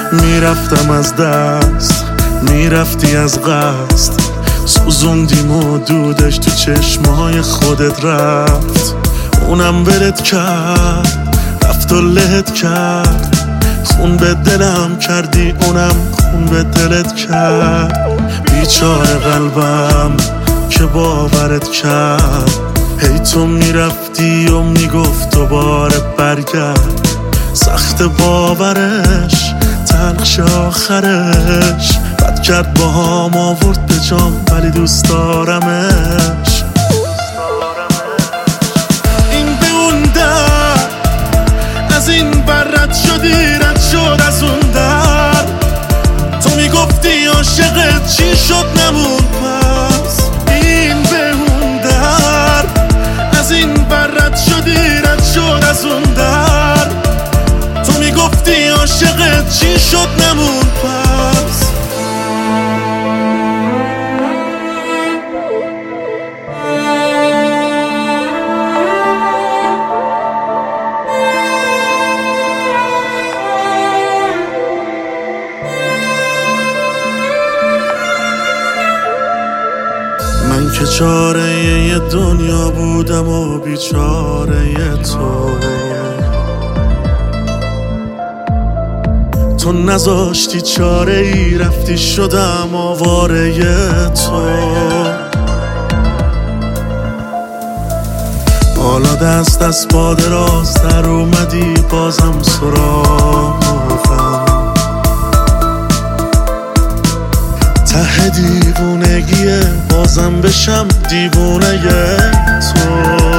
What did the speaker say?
میرفتم از دست، میرفتی از قصد، سوزوندیم و دودش تو چشمای خودت رفت. اونم ولت کرد، رفت و لهت کرد، خون به دلم کردی، اونم خون به دلت کرد. بیچاره قلبم که باورت کرد، هی تو میرفتی و میگفت دوباره برگرد. سخت باورش، تلخش آخرش، بد کرد با هم آورد به جام، ولی دوست دارمش. این به اون در، از این بر رد شدی، رد شد از اون در. تو میگفتی عاشقت چی شد نمون پس. این به اون در، از این بر رد شدی، رد شد از اون در. تو میگفتی عاشقت چی شد نمون پس. من که چاره یه دنیا بودم و بیچاره تو نذاشتی چاره ای، رفتی شدم آواره تو. حالا دست از پا دراز در اومدی، بازم سراغم ته دیوونگیه، بازم بشم دیوونه تو.